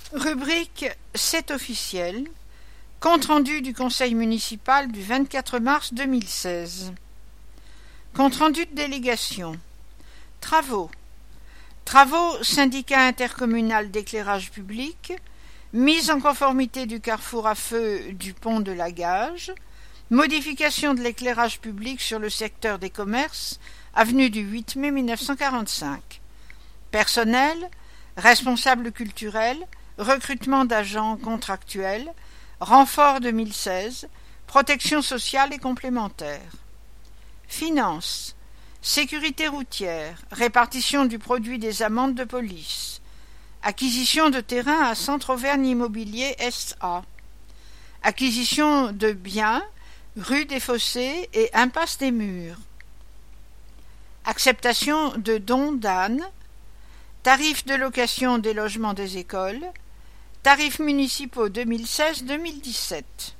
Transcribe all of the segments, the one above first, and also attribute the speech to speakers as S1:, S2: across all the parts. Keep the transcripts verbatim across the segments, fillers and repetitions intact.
S1: Rubrique C'est officiel. Compte rendu du conseil municipal du vingt-quatre mars deux mille seize. Compte rendu de délégation. Travaux. Travaux syndicat intercommunal d'éclairage public. Mise en conformité du carrefour à feu du pont de la Gage. Modification de l'éclairage public sur le secteur des commerces, avenue du huit mai mille neuf cent quarante-cinq. Personnel, responsable culturel, recrutement d'agents contractuels, renfort deux mille seize, protection sociale et complémentaire. Finances, sécurité routière, répartition du produit des amendes de police, acquisition de terrain à Centre Auvergne Immobilier S A, acquisition de biens, rue des Fossés et impasse des Murs, acceptation de dons d'âne, tarifs de location des logements des écoles, tarifs municipaux deux mille seize deux mille dix-sept.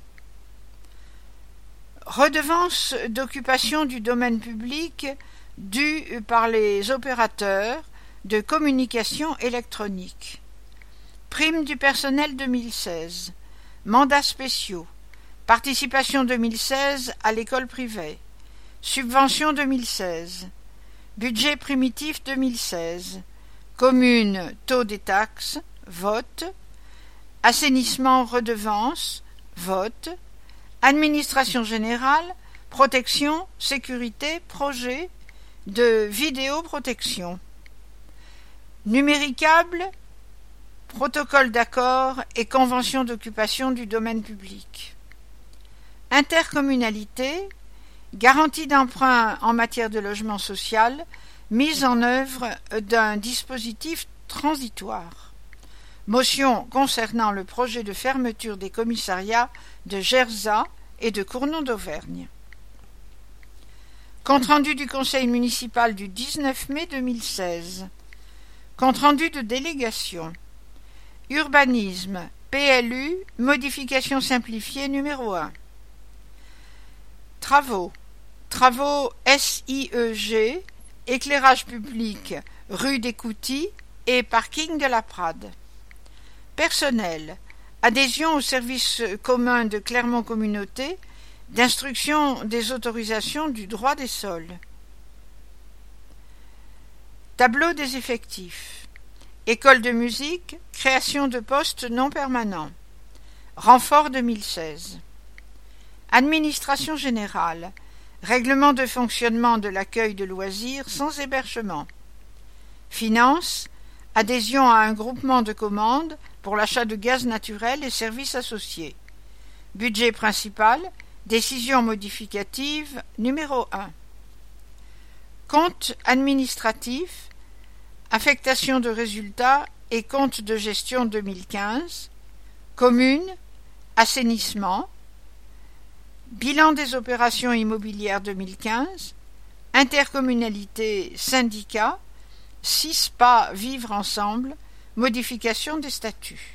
S1: Redevance d'occupation du domaine public due par les opérateurs de communication électronique. Prime du personnel deux mille seize. Mandats spéciaux. Participation deux mille seize à l'école privée. Subvention deux mille seize. Budget primitif deux mille seize. Commune, taux des taxes, vote. Assainissement, redevance, vote. Administration générale, protection, sécurité, projet de vidéoprotection. Numéricable, protocole d'accord et convention d'occupation du domaine public. Intercommunalité, garantie d'emprunt en matière de logement social, mise en œuvre d'un dispositif transitoire. Motion concernant le projet de fermeture des commissariats de Gerzat et de Cournon d'Auvergne. Compte rendu du conseil municipal du dix-neuf mai deux mille seize. Compte rendu de délégation. Urbanisme, P L U, modification simplifiée numéro un. Travaux. Travaux S I E G, éclairage public, rue des Coutis et parking de la Prade. Personnel. Adhésion au service commun de Clermont Communauté d'instruction des autorisations du droit des sols. Tableau des effectifs. École de musique, création de postes non permanents. Renfort deux mille seize. Administration générale. Règlement de fonctionnement de l'accueil de loisirs sans hébergement. Finances. Adhésion à un groupement de commandes pour l'achat de gaz naturel et services associés. Budget principal. Décision modificative numéro un. Compte administratif. Affectation de résultats et compte de gestion deux mille quinze. Commune. Assainissement. Bilan des opérations immobilières deux mille quinze. Intercommunalité, syndicat. Six pas vivre ensemble. Modification des statuts.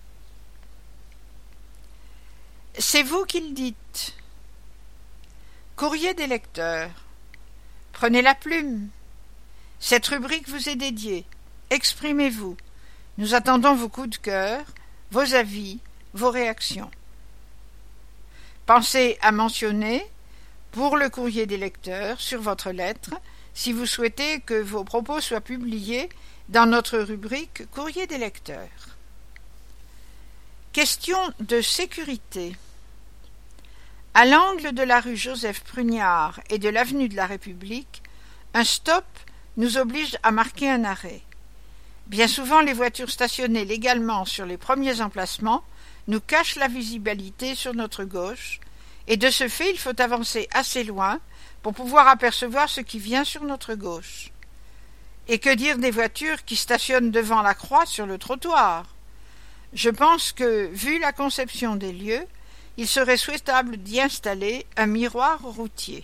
S1: C'est vous qui le dites. Courrier des lecteurs. Prenez la plume. Cette rubrique vous est dédiée. Exprimez-vous. Nous attendons vos coups de cœur, vos avis, vos réactions. Pensez à mentionner, pour le courrier des lecteurs, sur votre lettre, si vous souhaitez que vos propos soient publiés dans notre rubrique Courrier des lecteurs. Question de sécurité. À l'angle de la rue Joseph Prugnard et de l'avenue de la République, un stop nous oblige à marquer un arrêt. Bien souvent, les voitures stationnées légalement sur les premiers emplacements nous cachent la visibilité sur notre gauche, et de ce fait, il faut avancer assez loin pour pouvoir apercevoir ce qui vient sur notre gauche. Et que dire des voitures qui stationnent devant la croix sur le trottoir? Je pense que, vu la conception des lieux, il serait souhaitable d'y installer un miroir routier.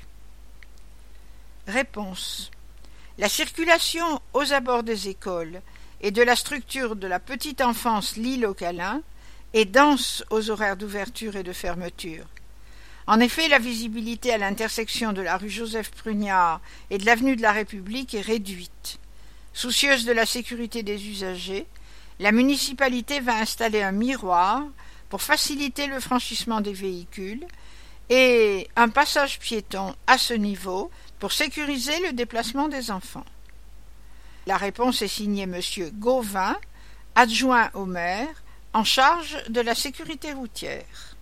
S1: Réponse. La circulation aux abords des écoles et de la structure de la petite enfance L'Île aux Câlins est dense aux horaires d'ouverture et de fermeture. En effet, la visibilité à l'intersection de la rue Joseph Prugnard et de l'avenue de la République est réduite. Soucieuse de la sécurité des usagers, La municipalité va installer un miroir pour faciliter le franchissement des véhicules et un passage piéton à ce niveau pour sécuriser le déplacement des enfants. La réponse est signée Monsieur Gauvin, adjoint au maire, en charge de la sécurité routière.